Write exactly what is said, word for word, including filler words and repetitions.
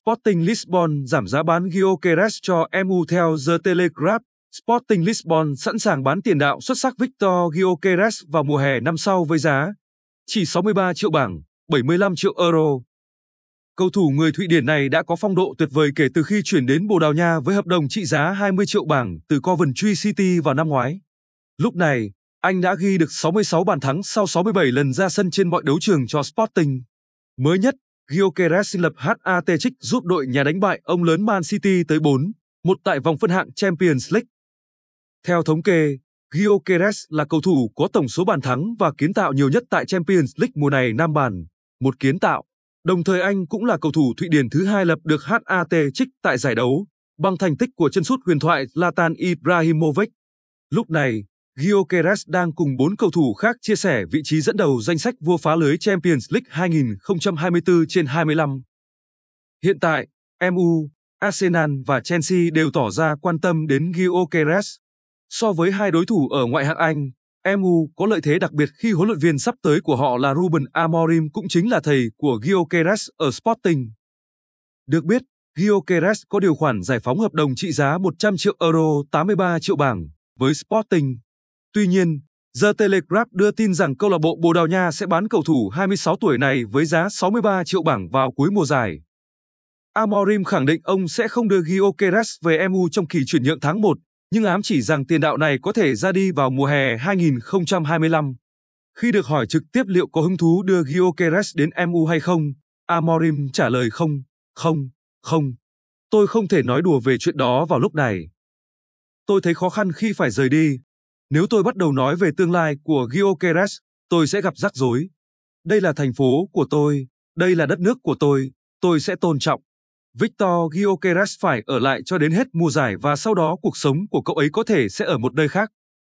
Sporting Lisbon giảm giá bán Gyökeres cho em u theo The Telegraph. Sporting Lisbon sẵn sàng bán tiền đạo xuất sắc Victor Gyökeres vào mùa hè năm sau với giá chỉ sáu mươi ba triệu bảng, bảy mươi lăm triệu euro. Cầu thủ người Thụy Điển này đã có phong độ tuyệt vời kể từ khi chuyển đến Bồ Đào Nha với hợp đồng trị giá hai mươi triệu bảng từ Coventry City vào năm ngoái. Lúc này, anh đã ghi được sáu mươi sáu bàn thắng sau sáu mươi bảy lần ra sân trên mọi đấu trường cho Sporting. Mới nhất, Gyökeres lập hat-trick giúp đội nhà đánh bại ông lớn Man City tới bốn một tại vòng phân hạng Champions League. Theo thống kê, Gyökeres là cầu thủ có tổng số bàn thắng và kiến tạo nhiều nhất tại Champions League mùa này, năm bàn, một kiến tạo. Đồng thời anh cũng là cầu thủ Thụy Điển thứ hai lập được hat-trick tại giải đấu, bằng thành tích của chân sút huyền thoại Zlatan Ibrahimovic. Lúc này, Gyökeres đang cùng bốn cầu thủ khác chia sẻ vị trí dẫn đầu danh sách vua phá lưới Champions League hai không hai tư trên hai mươi lăm. Hiện tại, em u, Arsenal và Chelsea đều tỏ ra quan tâm đến Gyökeres. So với hai đối thủ ở ngoại hạng Anh, em u có lợi thế đặc biệt khi huấn luyện viên sắp tới của họ là Ruben Amorim cũng chính là thầy của Gyökeres ở Sporting. Được biết, Gyökeres có điều khoản giải phóng hợp đồng trị giá một trăm triệu euro, tám mươi ba triệu bảng với Sporting. Tuy nhiên, The Telegraph đưa tin rằng câu lạc bộ Bồ Đào Nha sẽ bán cầu thủ hai mươi sáu tuổi này với giá sáu mươi ba triệu bảng vào cuối mùa giải. Amorim khẳng định ông sẽ không đưa Gyökeres về em u trong kỳ chuyển nhượng tháng một, nhưng ám chỉ rằng tiền đạo này có thể ra đi vào mùa hè hai không hai lăm. Khi được hỏi trực tiếp liệu có hứng thú đưa Gyökeres đến em u hay không, Amorim trả lời không, không, không. Tôi không thể nói đùa về chuyện đó vào lúc này. Tôi thấy khó khăn khi phải rời đi. Nếu tôi bắt đầu nói về tương lai của Gyökeres, tôi sẽ gặp rắc rối. Đây là thành phố của tôi, đây là đất nước của tôi, tôi sẽ tôn trọng. Victor Gyökeres phải ở lại cho đến hết mùa giải và sau đó cuộc sống của cậu ấy có thể sẽ ở một nơi khác.